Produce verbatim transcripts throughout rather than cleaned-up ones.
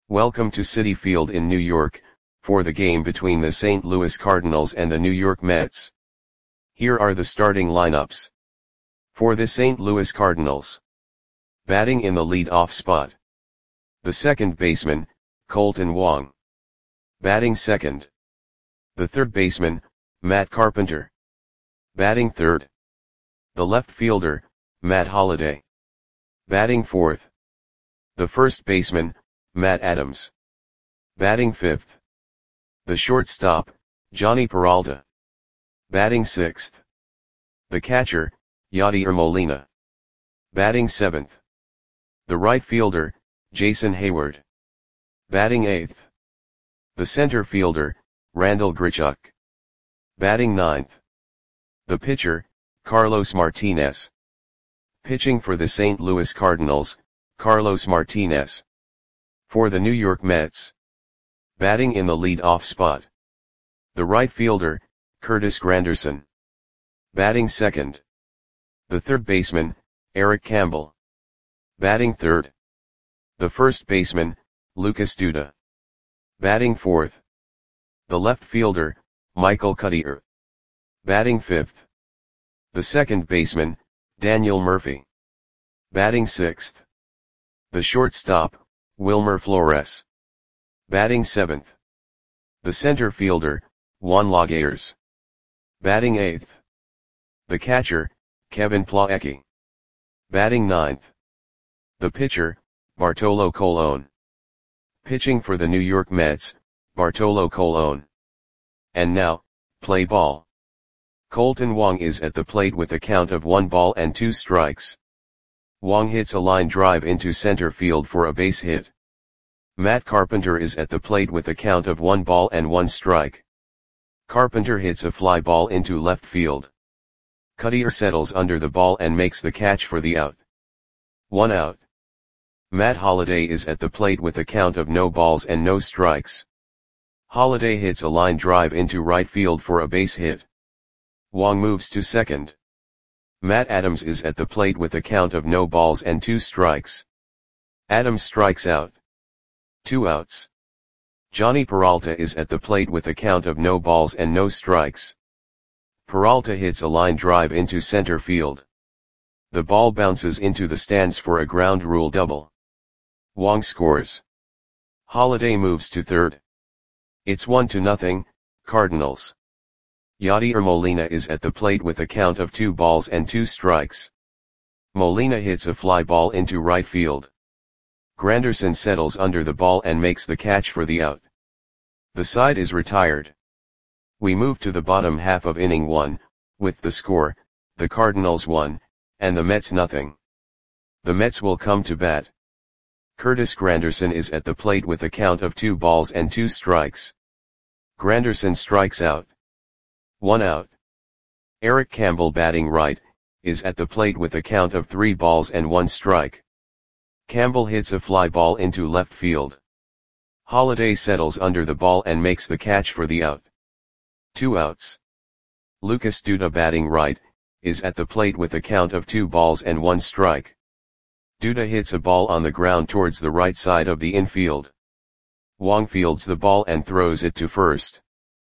Welcome to Citi Field in New York, for the game between the Saint Louis Cardinals and the New York Mets. Here are the starting lineups. For the Saint Louis Cardinals. Batting in the lead-off spot. The second baseman, Kolten Wong. Batting second. The third baseman, Matt Carpenter. Batting third. The left fielder, Matt Holliday. Batting fourth. The first baseman, Matt Adams. Batting fifth. The shortstop, Jhonny Peralta. Batting sixth. The catcher, Yadier Molina. Batting seventh. The right fielder, Jason Heyward. Batting eighth. The center fielder, Randal Grichuk. Batting ninth. The pitcher, Carlos Martinez. Pitching for the Saint Louis Cardinals, Carlos Martinez. For the New York Mets. Batting in the lead-off spot. The right fielder, Curtis Granderson. Batting second. The third baseman, Eric Campbell. Batting third. The first baseman, Lucas Duda. Batting fourth. The left fielder, Michael Cuddyer. Batting fifth. The second baseman, Daniel Murphy. Batting sixth. The shortstop, Wilmer Flores. Batting seventh. The center fielder, Juan Lagares. Batting eighth. The catcher, Kevin Plawecki. Batting ninth. The pitcher, Bartolo Colon. Pitching for the New York Mets, Bartolo Colon. And now, play ball. Kolten Wong is at the plate with a count of one ball and two strikes. Wong hits a line drive into center field for a base hit. Matt Carpenter is at the plate with a count of one ball and one strike. Carpenter hits a fly ball into left field. Cuddyer settles under the ball and makes the catch for the out. One out. Matt Holliday is at the plate with a count of no balls and no strikes. Holliday hits a line drive into right field for a base hit. Wong moves to second. Matt Adams is at the plate with a count of no balls and two strikes. Adams strikes out. Two outs. Jhonny Peralta is at the plate with a count of no balls and no strikes. Peralta hits a line drive into center field. The ball bounces into the stands for a ground rule double. Wong scores. Holliday moves to third. It's one to nothing, Cardinals. Yadier Molina is at the plate with a count of two balls and two strikes. Molina hits a fly ball into right field. Granderson settles under the ball and makes the catch for the out. The side is retired. We move to the bottom half of inning one, with the score, the Cardinals one, and the Mets nothing. The Mets will come to bat. Curtis Granderson is at the plate with a count of two balls and two strikes. Granderson strikes out. One out. Eric Campbell, batting right, is at the plate with a count of three balls and one strike. Campbell hits a fly ball into left field. Holliday settles under the ball and makes the catch for the out. Two outs. Lucas Duda, batting right, is at the plate with a count of two balls and one strike. Duda hits a ball on the ground towards the right side of the infield. Wong fields the ball and throws it to first.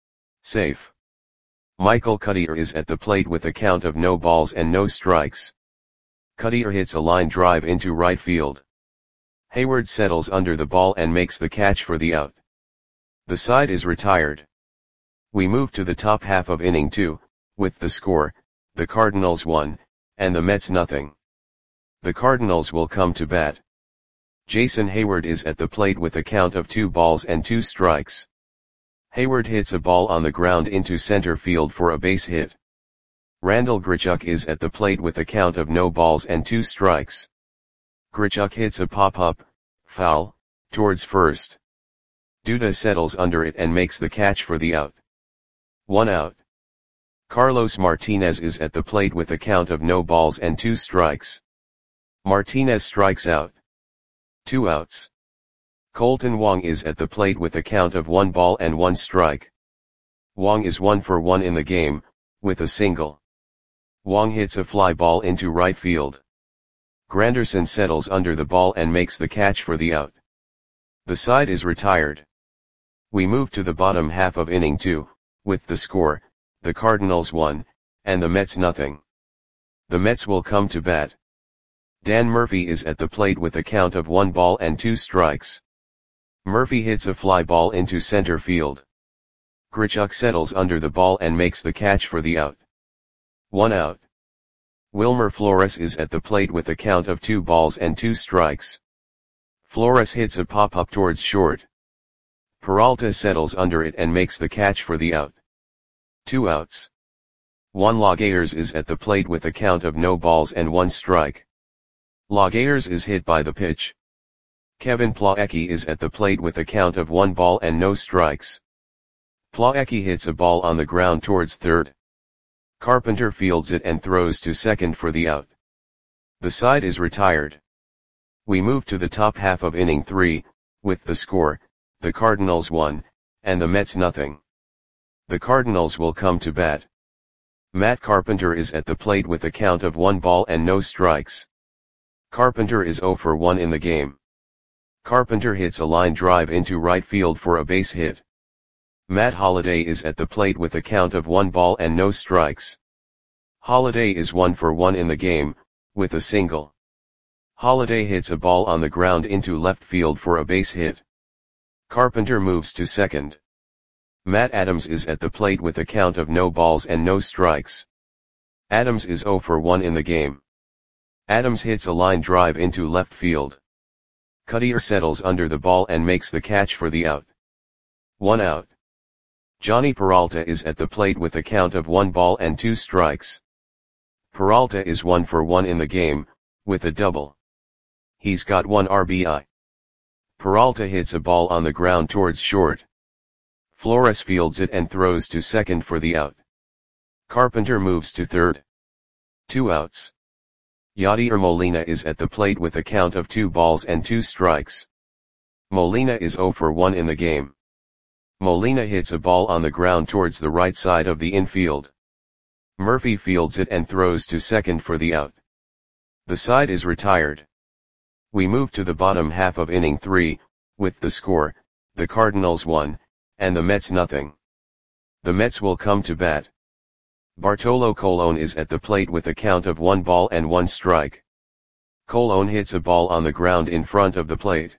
Safe. Michael Cuddyer is at the plate with a count of no balls and no strikes. Cuddyer hits a line drive into right field. Heyward settles under the ball and makes the catch for the out. The side is retired. We move to the top half of inning two, with the score, the Cardinals one, and the Mets nothing. The Cardinals will come to bat. Jason Heyward is at the plate with a count of two balls and two strikes. Heyward hits a ball on the ground into center field for a base hit. Randal Grichuk is at the plate with a count of no balls and two strikes. Grichuk hits a pop-up, foul, towards first. Duda settles under it and makes the catch for the out. One out. Carlos Martinez is at the plate with a count of no balls and two strikes. Martinez strikes out. Two outs. Kolten Wong is at the plate with a count of one ball and one strike. Wong is one for one in the game, with a single. Wong hits a fly ball into right field. Granderson settles under the ball and makes the catch for the out. The side is retired. We move to the bottom half of inning two, with the score, the Cardinals one, and the Mets nothing. The Mets will come to bat. Dan Murphy is at the plate with a count of one ball and two strikes. Murphy hits a fly ball into center field. Grichuk settles under the ball and makes the catch for the out. One out. Wilmer Flores is at the plate with a count of two balls and two strikes. Flores hits a pop-up towards short. Peralta settles under it and makes the catch for the out. Two outs. Juan Lagares is at the plate with a count of no balls and one strike. Lagares is hit by the pitch. Kevin Plawecki is at the plate with a count of one ball and no strikes. Plawecki hits a ball on the ground towards third. Carpenter fields it and throws to second for the out. The side is retired. We move to the top half of inning three, with the score, the Cardinals one, and the Mets nothing. The Cardinals will come to bat. Matt Carpenter is at the plate with a count of one ball and no strikes. Carpenter is zero for one in the game. Carpenter hits a line drive into right field for a base hit. Matt Holliday is at the plate with a count of one ball and no strikes. Holliday is one for one in the game, with a single. Holliday hits a ball on the ground into left field for a base hit. Carpenter moves to second. Matt Adams is at the plate with a count of no balls and no strikes. Adams is zero for one in the game. Adams hits a line drive into left field. Cuddyer settles under the ball and makes the catch for the out. One out. Johnny Peralta is at the plate with a count of one ball and two strikes. Peralta is one for one in the game, with a double. He's got one R B I. Peralta hits a ball on the ground towards short. Flores fields it and throws to second for the out. Carpenter moves to third. Two outs. Yadier Molina is at the plate with a count of two balls and two strikes. Molina is zero for one in the game. Molina hits a ball on the ground towards the right side of the infield. Murphy fields it and throws to second for the out. The side is retired. We move to the bottom half of inning three, with the score, the Cardinals one, and the Mets nothing. The Mets will come to bat. Bartolo Colon is at the plate with a count of one ball and one strike. Colon hits a ball on the ground in front of the plate.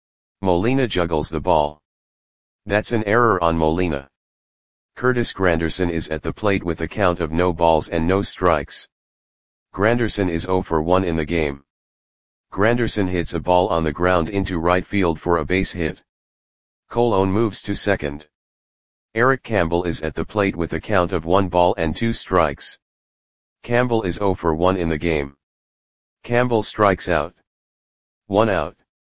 Molina juggles the ball. That's an error on Molina. Curtis Granderson is at the plate with a count of no balls and no strikes. Granderson is zero for one in the game. Granderson hits a ball on the ground into right field for a base hit. Colon moves to second. Eric Campbell is at the plate with a count of one ball and two strikes. Campbell is zero for one in the game. Campbell strikes out. One out.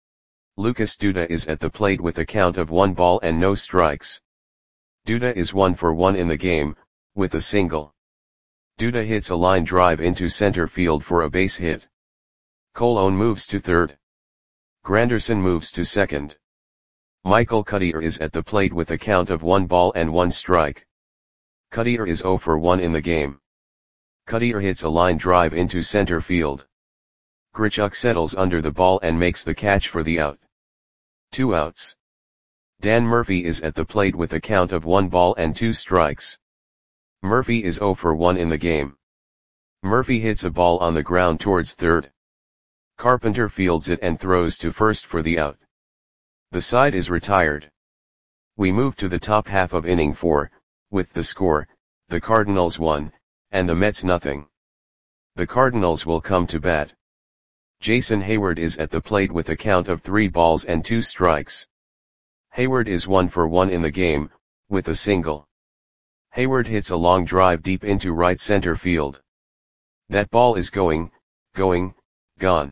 Lucas Duda is at the plate with a count of one ball and no strikes. Duda is one for one in the game, with a single. Duda hits a line drive into center field for a base hit. Colon moves to third. Granderson moves to second. Michael Cuddyer is at the plate with a count of one ball and one strike. Cuddyer is zero for one in the game. Cuddyer hits a line drive into center field. Grichuk settles under the ball and makes the catch for the out. Two outs. Dan Murphy is at the plate with a count of one ball and two strikes. Murphy is zero for one in the game. Murphy hits a ball on the ground towards third. Carpenter fields it and throws to first for the out. The side is retired. We move to the top half of inning four, with the score, the Cardinals one, and the Mets nothing. The Cardinals will come to bat. Jason Hayward is at the plate with a count of three balls and two strikes. Hayward is one for one in the game, with a single. Hayward hits a long drive deep into right center field. That ball is going, going, gone.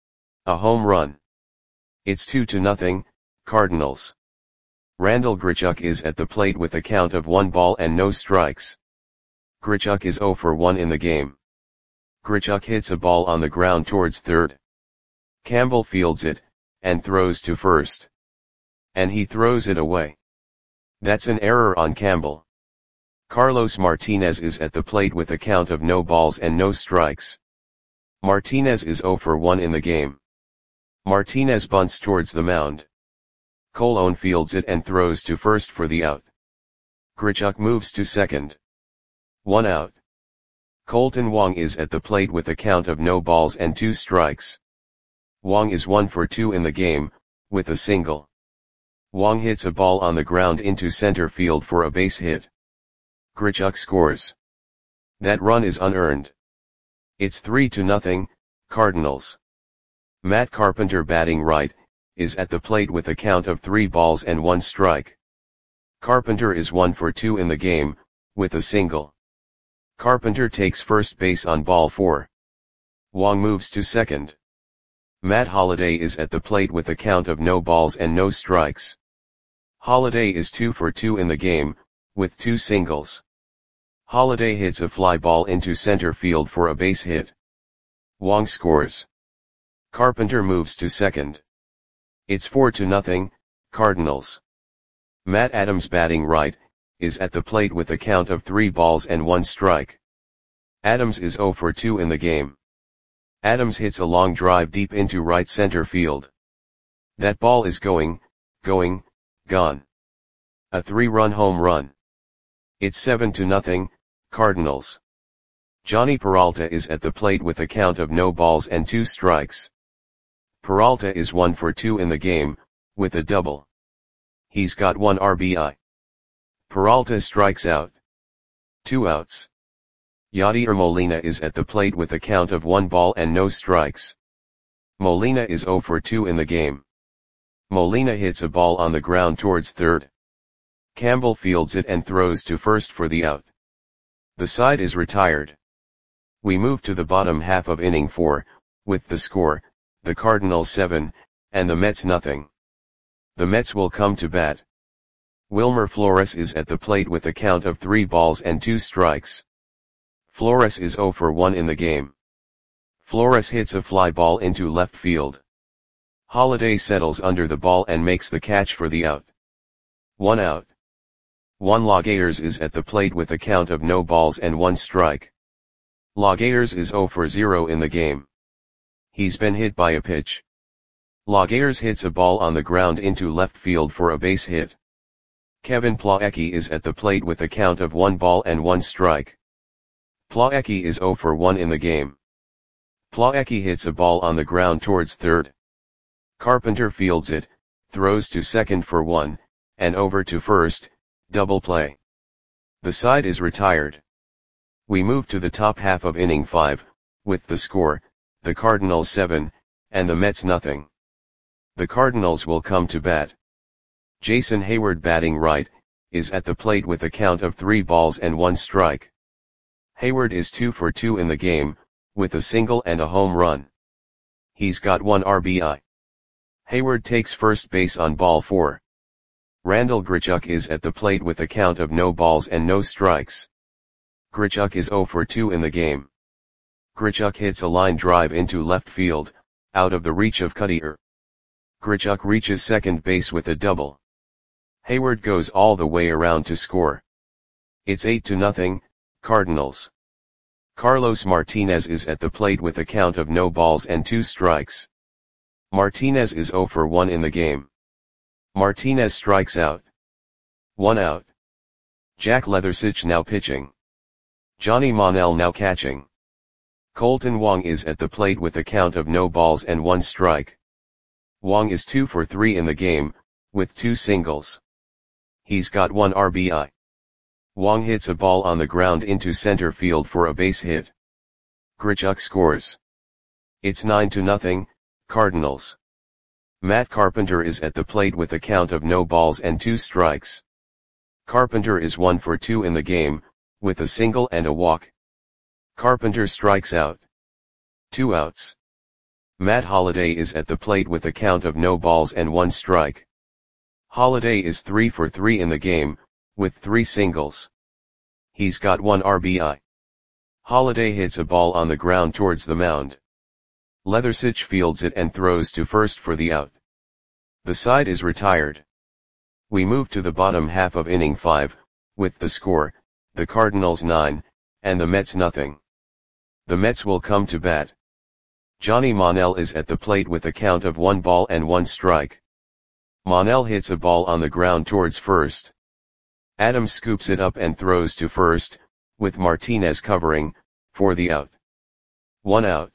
A home run. It's two to nothing, Cardinals. Randall Grichuk is at the plate with a count of one ball and no strikes. Grichuk is zero for one in the game. Grichuk hits a ball on the ground towards third. Campbell fields it, and throws to first. And he throws it away. That's an error on Campbell. Carlos Martinez is at the plate with a count of no balls and no strikes. Martinez is zero for one in the game. Martinez bunts towards the mound. Colon fields it and throws to first for the out. Grichuk moves to second. One out. Kolten Wong is at the plate with a count of no balls and two strikes. Wong is one for two in the game, with a single. Wong hits a ball on the ground into center field for a base hit. Grichuk scores. That run is unearned. It's three to nothing, Cardinals. Matt Carpenter, batting right, is at the plate with a count of three balls and one strike. Carpenter is one for two in the game, with a single. Carpenter takes first base on ball four. Wong moves to second. Matt Holliday is at the plate with a count of no balls and no strikes. Holliday is two for two in the game, with two singles. Holliday hits a fly ball into center field for a base hit. Wong scores. Carpenter moves to second. It's four to nothing, Cardinals. Matt Adams, batting right, is at the plate with a count of three balls and one strike. Adams is zero for two in the game. Adams hits a long drive deep into right center field. That ball is going, going, gone. A three-run home run. It's seven to nothing, Cardinals. Johnny Peralta is at the plate with a count of no balls and two strikes. Peralta is one for two in the game, with a double. He's got one R B I. Peralta strikes out. Two outs. Yadier Molina is at the plate with a count of one ball and no strikes. Molina is zero for two in the game. Molina hits a ball on the ground towards third. Campbell fields it and throws to first for the out. The side is retired. We move to the bottom half of inning four, with the score, the Cardinals seven, and the Mets nothing. The Mets will come to bat. Wilmer Flores is at the plate with a count of three balls and two strikes. Flores is zero for one in the game. Flores hits a fly ball into left field. Holliday settles under the ball and makes the catch for the out. One out. Juan Lagares is at the plate with a count of no balls and one strike. Lagares is zero for zero in the game. He's been hit by a pitch. Lagares hits a ball on the ground into left field for a base hit. Kevin Plawecki is at the plate with a count of one ball and one strike. Plawecki is zero for one in the game. Plawecki hits a ball on the ground towards third. Carpenter fields it, throws to second for one, and over to first, double play. The side is retired. We move to the top half of inning five, with the score, the Cardinals seven, and the Mets nothing. The Cardinals will come to bat. Jason Hayward, batting right, is at the plate with a count of three balls and one strike. Hayward is two for two in the game, with a single and a home run. He's got one R B I. Hayward takes first base on ball four. Randall Grichuk is at the plate with a count of no balls and no strikes. Grichuk is zero for two in the game. Grichuk hits a line drive into left field, out of the reach of Cuttier. Grichuk reaches second base with a double. Hayward goes all the way around to score. It's eight to nothing, Cardinals. Carlos Martinez is at the plate with a count of no balls and two strikes. Martinez is zero for one in the game. Martinez strikes out. One out. Jack Leathersich now pitching. Johnny Monell now catching. Kolten Wong is at the plate with a count of no balls and one strike. Wong is two for three in the game, with two singles. He's got one R B I. Wong hits a ball on the ground into center field for a base hit. Grichuk scores. It's nine to nothing, Cardinals. Matt Carpenter is at the plate with a count of no balls and two strikes. Carpenter is one for two in the game, with a single and a walk. Carpenter strikes out. Two outs. Matt Holliday is at the plate with a count of no balls and one strike. Holliday is three for three in the game, with three singles. He's got one R B I. Holliday hits a ball on the ground towards the mound. Leathersich fields it and throws to first for the out. The side is retired. We move to the bottom half of inning five, with the score, the Cardinals nine, and the Mets nothing. The Mets will come to bat. Johnny Monell is at the plate with a count of one ball and one strike. Monel hits a ball on the ground towards first. Adams scoops it up and throws to first, with Martinez covering, for the out. One out.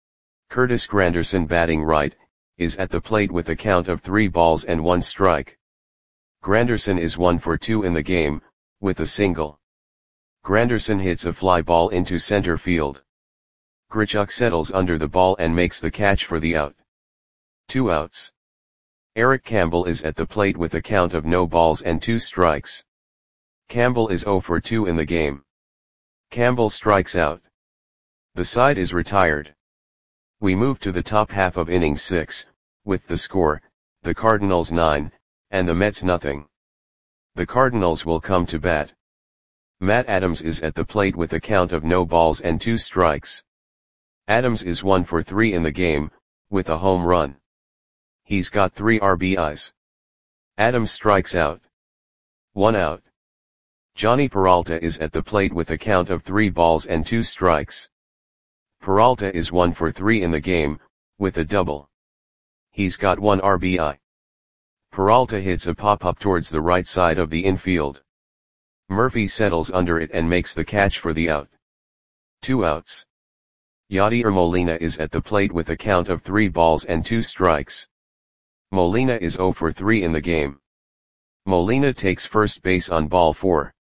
Curtis Granderson, batting right, is at the plate with a count of three balls and one strike. Granderson is one for two in the game, with a single. Granderson hits a fly ball into center field. Grichuk settles under the ball and makes the catch for the out. Two outs. Eric Campbell is at the plate with a count of no balls and two strikes. Campbell is zero for two in the game. Campbell strikes out. The side is retired. We move to the top half of inning six, with the score, the Cardinals nine, and the Mets nothing. The Cardinals will come to bat. Matt Adams is at the plate with a count of no balls and two strikes. Adams is one for three in the game, with a home run. He's got three R B Is. Adams strikes out. One out. Johnny Peralta is at the plate with a count of three balls and two strikes. Peralta is one for three in the game, with a double. He's got one R B I. Peralta hits a pop-up towards the right side of the infield. Murphy settles under it and makes the catch for the out. Two outs. Yadier Molina is at the plate with a count of three balls and two strikes. Molina is zero for three in the game. Molina takes first base on ball four.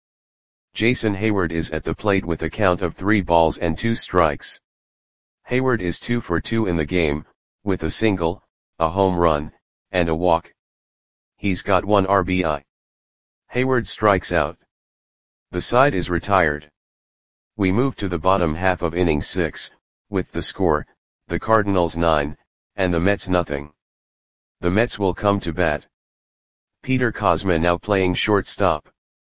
Jason Hayward is at the plate with a count of three balls and two strikes. Hayward is two for two in the game, with a single, a home run, and a walk. He's got one R B I. Hayward strikes out. The side is retired. We move to the bottom half of inning six, with the score, the Cardinals nine, and the Mets nothing. The Mets will come to bat. Peter Kozma now playing shortstop.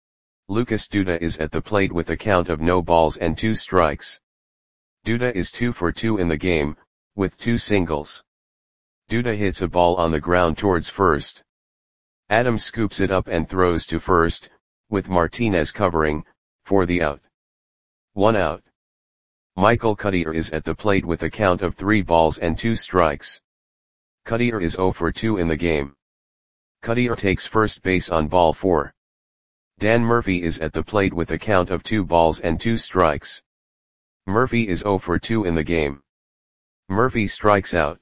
Lucas Duda is at the plate with a count of no balls and two strikes. Duda is two for two in the game, with two singles. Duda hits a ball on the ground towards first. Adams scoops it up and throws to first, with Martinez covering, for the out. One out. Michael Cuddyer is at the plate with a count of three balls and two strikes. Cuddyer is zero for two in the game. Cuddyer takes first base on ball four. Dan Murphy is at the plate with a count of two balls and two strikes. Murphy is zero for two in the game. Murphy strikes out.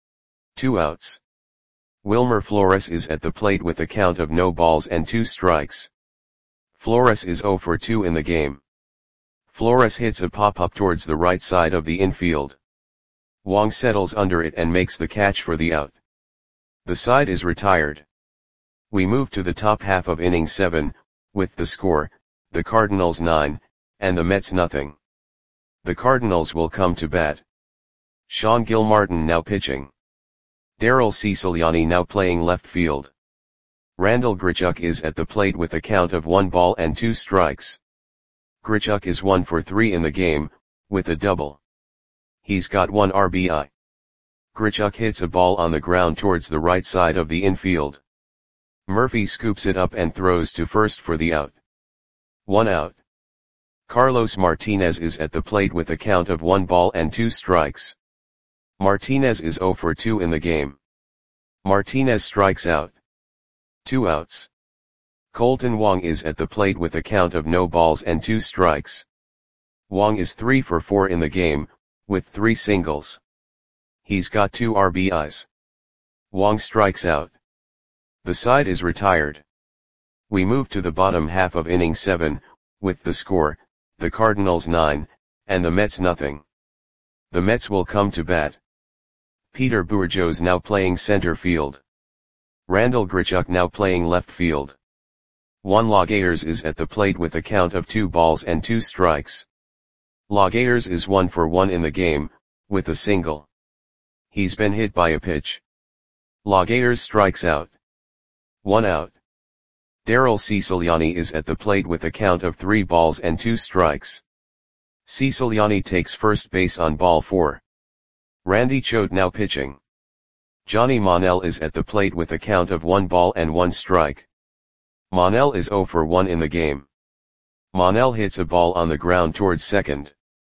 Two outs. Wilmer Flores is at the plate with a count of no balls and two strikes. Flores is zero for two in the game. Flores hits a pop-up towards the right side of the infield. Wong settles under it and makes the catch for the out. The side is retired. We move to the top half of inning seven, with the score, the Cardinals nine, and the Mets nothing. The Cardinals will come to bat. Sean Gilmartin now pitching. Daryl Ciciliani now playing left field. Randall Grichuk is at the plate with a count of one ball and two strikes. Grichuk is one for three in the game, with a double. He's got one R B I. Grichuk hits a ball on the ground towards the right side of the infield. Murphy scoops it up and throws to first for the out. One out. Carlos Martinez is at the plate with a count of one ball and two strikes. Martinez is zero for two in the game. Martinez strikes out. Two outs. Colton Wong is at the plate with a count of no balls and two strikes. Wong is three for four in the game, with three singles. He's got two R B Is. Wong strikes out. The side is retired. We move to the bottom half of inning seven, with the score, the Cardinals nine, and the Mets nothing. The Mets will come to bat. Peter Bourgeois now playing center field. Randall Grichuk now playing left field. Juan Laguerre is at the plate with a count of two balls and two strikes. Laguerre is one for one in the game, with a single. He's been hit by a pitch. Laguerre strikes out. One out. Daryl Ciciliani is at the plate with a count of three balls and two strikes. Ciciliani takes first base on ball four. Randy Choate now pitching. Johnny Monell is at the plate with a count of one ball and one strike. Monell is zero for one in the game. Monell hits a ball on the ground towards second.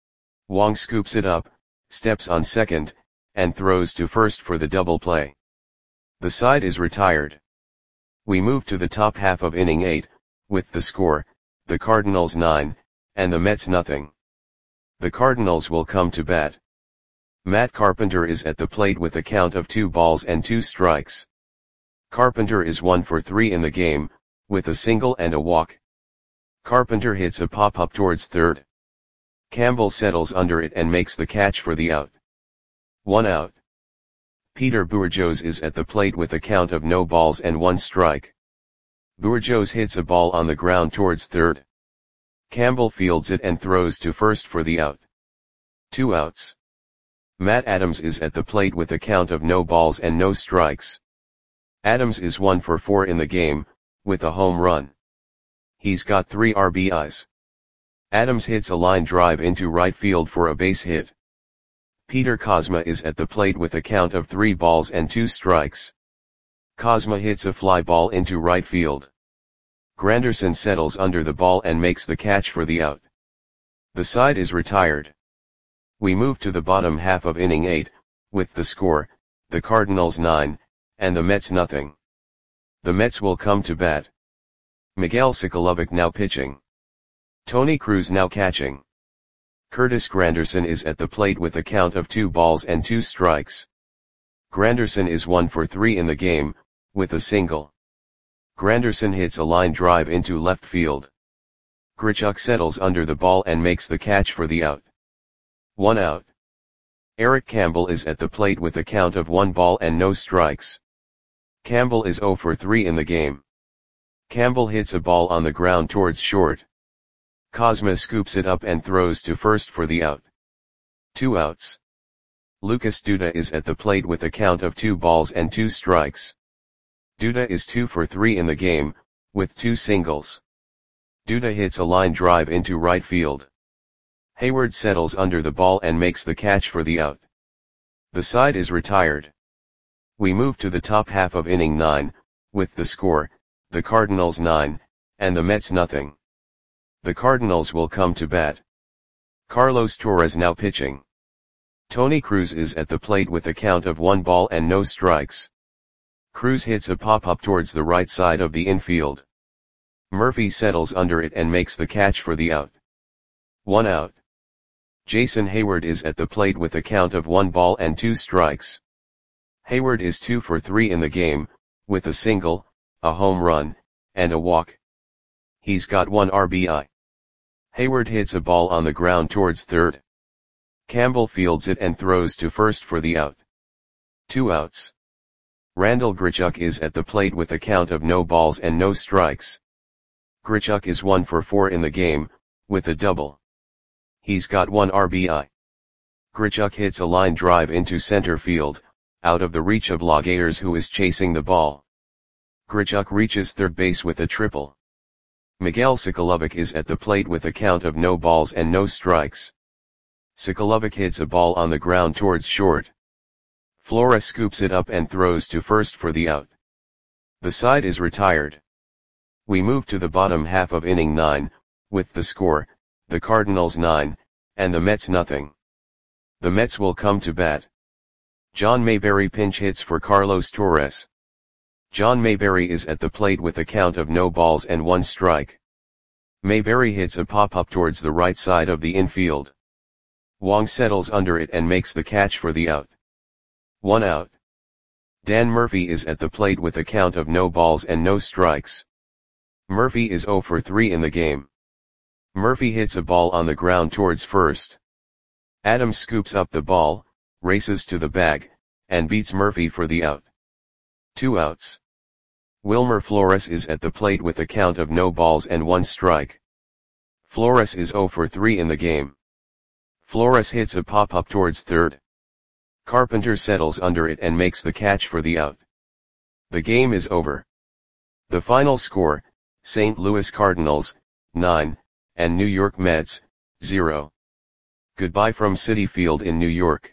Wong scoops it up, steps on second, and throws to first for the double play. The side is retired. We move to the top half of inning eight, with the score, the Cardinals nine, and the Mets nothing. The Cardinals will come to bat. Matt Carpenter is at the plate with a count of two balls and two strikes. Carpenter is one for three in the game, with a single and a walk. Carpenter hits a pop-up towards third. Campbell settles under it and makes the catch for the out. One out. Peter Bourjos is at the plate with a count of no balls and one strike. Bourjos hits a ball on the ground towards third. Campbell fields it and throws to first for the out. Two outs. Matt Adams is at the plate with a count of no balls and no strikes. Adams is one for four in the game, with a home run. He's got three R B Is. Adams hits a line drive into right field for a base hit. Peter Kozma is at the plate with a count of three balls and two strikes. Kozma hits a fly ball into right field. Granderson settles under the ball and makes the catch for the out. The side is retired. We move to the bottom half of inning eight, with the score, the Cardinals nine, and the Mets nothing. The Mets will come to bat. Miguel Sokolovic now pitching. Tony Cruz now catching. Curtis Granderson is at the plate with a count of two balls and two strikes. Granderson is one for three in the game, with a single. Granderson hits a line drive into left field. Grichuk settles under the ball and makes the catch for the out. One out. Eric Campbell is at the plate with a count of one ball and no strikes. Campbell is zero for three in the game. Campbell hits a ball on the ground towards short. Kozma scoops it up and throws to first for the out. Two outs. Lucas Duda is at the plate with a count of two balls and two strikes. Duda is two for three in the game, with two singles. Duda hits a line drive into right field. Hayward settles under the ball and makes the catch for the out. The side is retired. We move to the top half of inning nine, with the score, the Cardinals nine, and the Mets nothing. The Cardinals will come to bat. Carlos Torres now pitching. Tony Cruz is at the plate with a count of one ball and no strikes. Cruz hits a pop-up towards the right side of the infield. Murphy settles under it and makes the catch for the out. One out. Jason Hayward is at the plate with a count of one ball and two strikes. Hayward is two for three in the game, with a single, a home run, and a walk. He's got one R B I. Hayward hits a ball on the ground towards third. Campbell fields it and throws to first for the out. Two outs. Randall Grichuk is at the plate with a count of no balls and no strikes. Grichuk is one for four in the game, with a double. He's got one R B I. Grichuk hits a line drive into center field, out of the reach of Laguerre who is chasing the ball. Grichuk reaches third base with a triple. Miguel Sokolovic is at the plate with a count of no balls and no strikes. Sokolovic hits a ball on the ground towards short. Flores scoops it up and throws to first for the out. The side is retired. We move to the bottom half of inning nine, with the score, the Cardinals nine, and the Mets nothing. The Mets will come to bat. John Mayberry pinch hits for Carlos Torres. John Mayberry is at the plate with a count of no balls and one strike. Mayberry hits a pop-up towards the right side of the infield. Wong settles under it and makes the catch for the out. One out. Dan Murphy is at the plate with a count of no balls and no strikes. Murphy is zero for three in the game. Murphy hits a ball on the ground towards first. Adams scoops up the ball, races to the bag, and beats Murphy for the out. Two outs. Wilmer Flores is at the plate with a count of no balls and one strike. Flores is zero for three in the game. Flores hits a pop-up towards third. Carpenter settles under it and makes the catch for the out. The game is over. The final score, Saint Louis Cardinals, nine, and New York Mets, zero. Goodbye from Citi Field in New York.